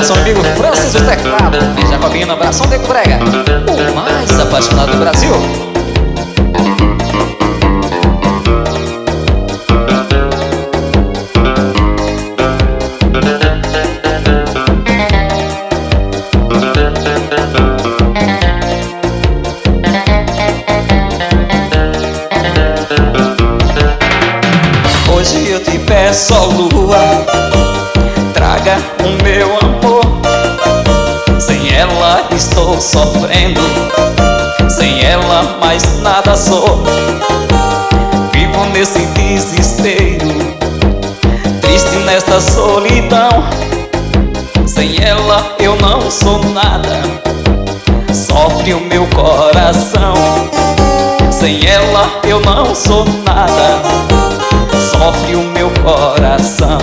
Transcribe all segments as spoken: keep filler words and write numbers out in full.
abraço ao amigo Francis do Teclado e Jacobina, abração de Brega, o mais apaixonado do Brasil. Hoje eu te peço, ó lua, traga o meu amor. Sem ela estou sofrendo, sem ela mais nada sou. Vivo nesse desespero, triste nesta solidão. Sem ela eu não sou nada, sofre o meu coração. Sem ela eu não sou nada, sofre o meu coração.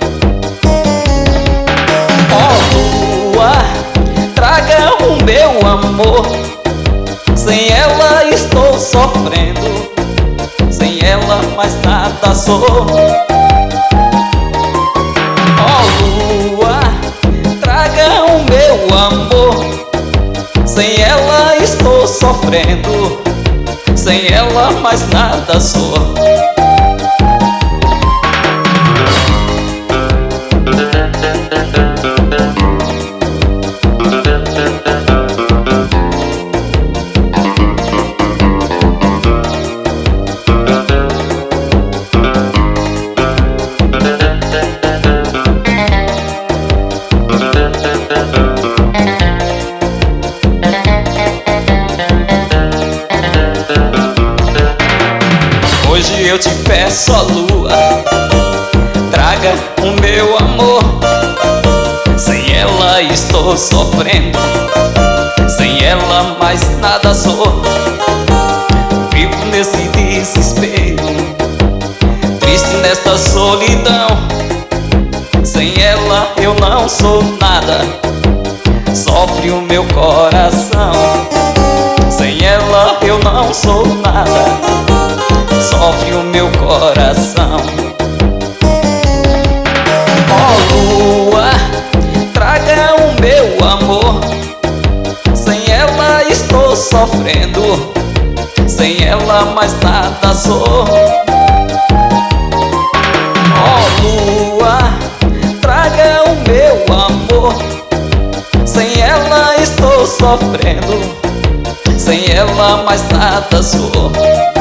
Ó lua, traga o meu amor. Sem ela estou sofrendo, sem ela mais nada sou. Ó lua, traga o meu amor. Sem ela estou sofrendo, sem ela mais nada sou. Hoje eu te peço, ó lua, traga o meu amor. Sem ela estou sofrendo, sem ela mais nada sou. Vivo nesse desespero, triste nesta solidão. Sem ela eu não sou nada, sofre o meu coração. Sem ela eu não sou nada, sofre o meu coração. Ó lua, traga o meu amor. Sem ela estou sofrendo, sem ela mais nada sou. Ó lua, traga o meu amor. Sem ela estou sofrendo, sem ela mais nada sou.